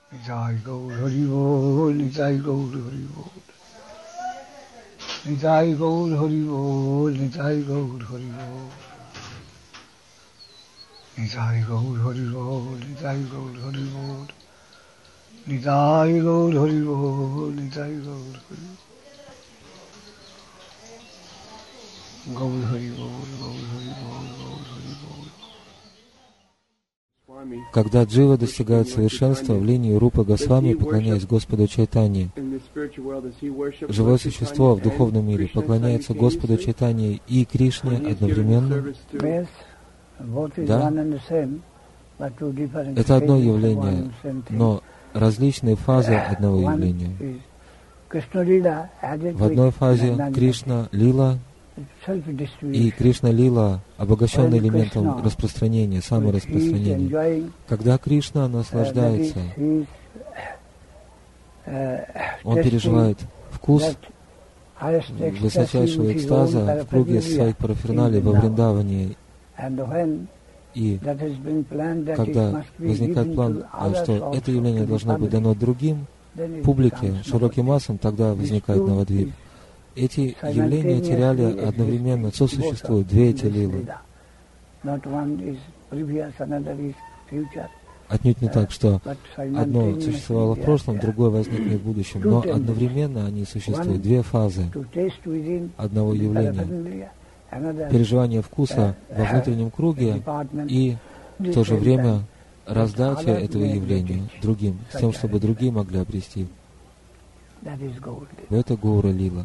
Nitai Gaur Hari Bol, Nitai Gaur Hari Bol. Nitai Gaur Hari Bol, Nitai Gaur Hari Bol. Nitai Gaur Hari Bol, Nitai Gaur Hari Bol. Nitai Gaur Hari Bol, Nitai Gaur Hari Bol. Gaur Hari Bol, Gaur Hari Bol, Gaur Hari Bol. Когда джива достигает совершенства в линии Рупы Госвами, поклоняясь Господу Чайтанье, живое существо в духовном мире поклоняется Господу Чайтанье и Кришне одновременно. Да, это одно явление, но различные фазы одного явления. В одной фазе Кришна Лила, и Кришна Лила обогащен элементом распространения, самораспространения. Когда Кришна наслаждается, он переживает вкус высочайшего экстаза в круге своих параферналий во Вриндаване. И когда возникает план, что это явление должно быть дано другим, публике, широким массам, тогда возникает Навадвип. Эти явления теряли одновременно, сосуществуют две эти лилы. Отнюдь не так, что одно существовало в прошлом, другое возникнет в будущем, но одновременно они существуют, две фазы одного явления. Переживание вкуса во внутреннем круге и в то же время раздача этого явления другим, с тем, чтобы другие могли обрести. Это Гаура Лила.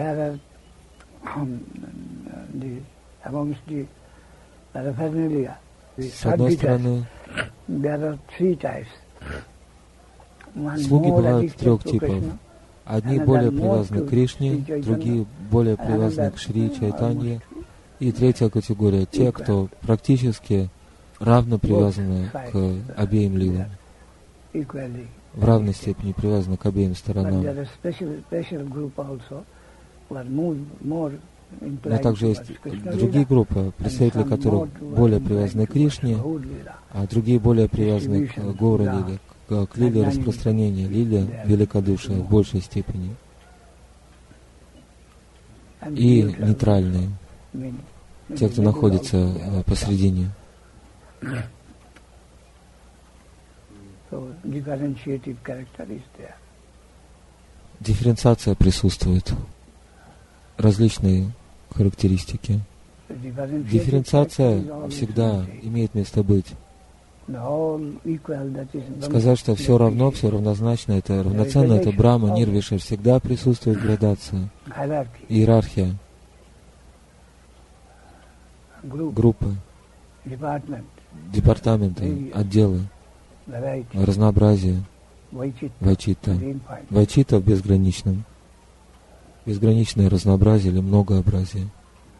С одной стороны, слуги бывают трех типов. Одни более привязаны к Кришне, другие более привязаны к Шри Чайтанье, и третья категория — те, кто практически равно привязаны к обеим лилам, в равной степени привязаны к обеим сторонам. Но также есть другие группы, представители которых более привязаны к Кришне, а другие более привязаны к Гаура Лиле, к лиле распространения, лиле великодушия в большей степени. И нейтральные, те, кто находится посредине. Дифференциация присутствует, различные характеристики. Дифференциация всегда имеет место быть. Сказать, что все равно, все равнозначно, это равноценно, это Брахма, Нирвиша, всегда присутствует градация, иерархия, группы, департаменты, отделы, разнообразие, вайчита. Вайчита в безграничном. Безграничное разнообразие или многообразие.